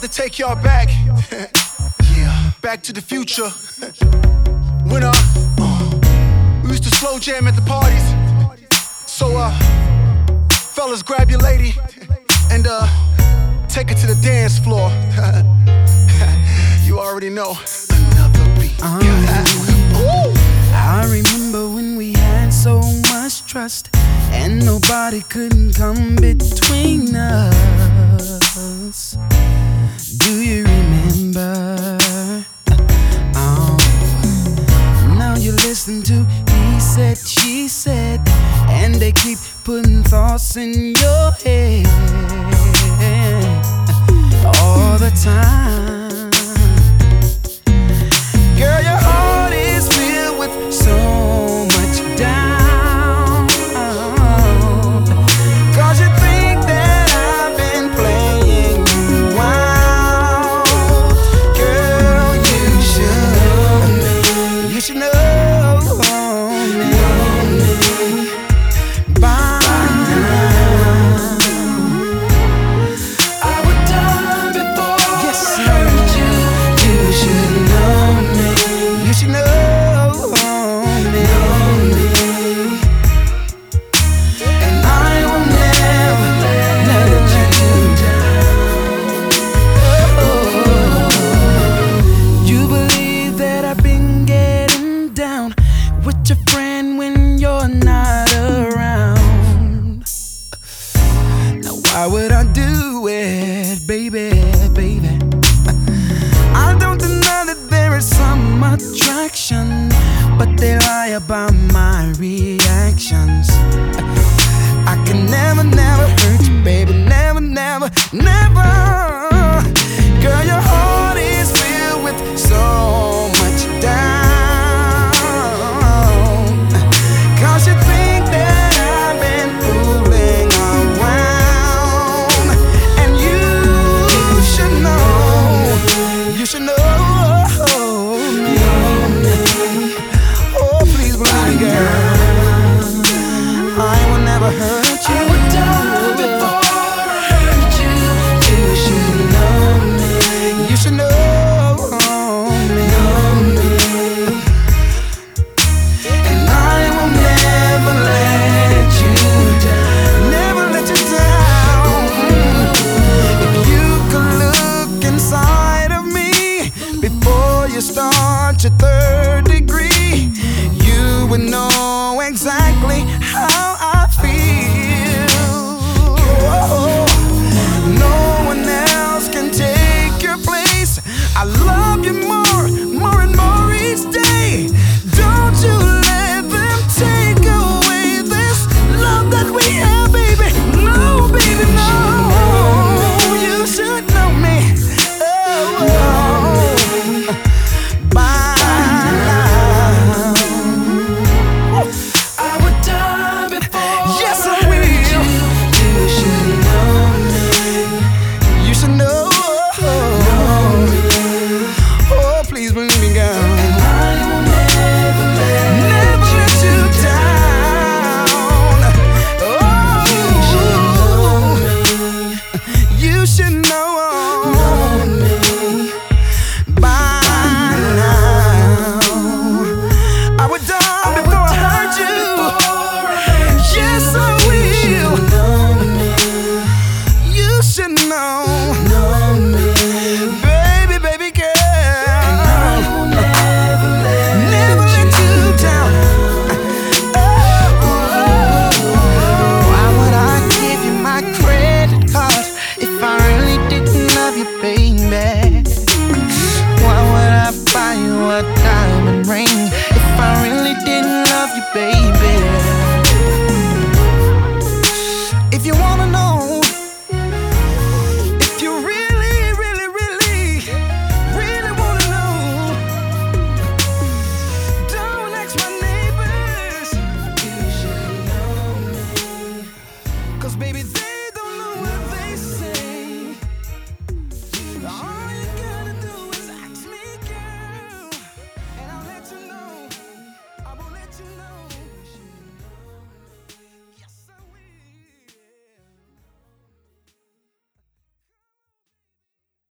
to take y'all back. Yeah, Back to the Future. When we used to slow jam at the parties. So fellas, grab your lady and take her to the dance floor. You already know. Another beat. I remember when we had so much trust and nobody couldn't come between us. Do you remember? Now you listen to he said, she said, and they keep putting thoughts in your head all the time. Girl, your heart is filled with so much doubt, 'cause you think that I've been playing you wild. Girl, you should know me by now. I would die before yes, I hurt you. You should know me. You should know me. And I will never let you down. You believe that I've been getting down with your friend when you're not around. Now why would I do it, baby, baby? I don't deny that there is some attraction, but they lie about my reactions. I can never, never hurt you, baby. Never, never, never. Girl, your heart is filled with so much doubt, 'cause you think that I've been fooling around. And you should know. You should know me. Oh, please believe me, girl. I will never hurt you. I would die before I hurt you. You should know me. You should know me. And I will never let you down. Never let you down. If you could look inside of me before you start your third degree, you would know exactly how I feel. Oh, no one else can take your place. I love you more, more and more each day. Don't you let them take away this love that we have, baby. No, baby, no. You should know me. By now, I would die before. Yes, I will. You should know me. You should know. Oh, please believe me, girl. I will never let you down. Oh, you should know me. By now, I would die before I hurt you. Yes, I will. You should know.